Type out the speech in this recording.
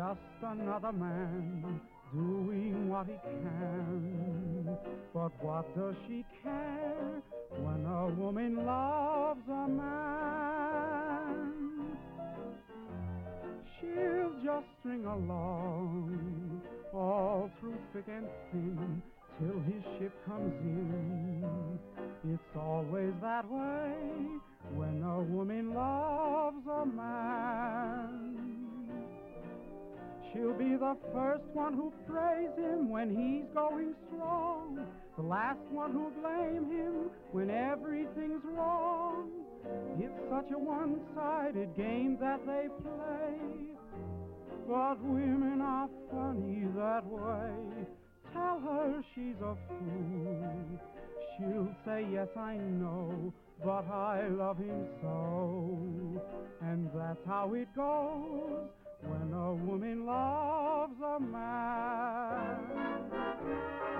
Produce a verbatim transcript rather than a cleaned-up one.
just another man doing what he can. But what does she care when a woman loves a man? She'll just string along all through thick and thin till his ship comes in. It's always that way when a woman loves a man. She'll be the first one who praise him when he's going strong, the last one who'll blame him when everything's wrong. It's such a one-sided game that they play, but women are funny that way. Tell her she's a fool, she'll say, yes, I know, but I love him so. And that's how it goes when a woman loves a man.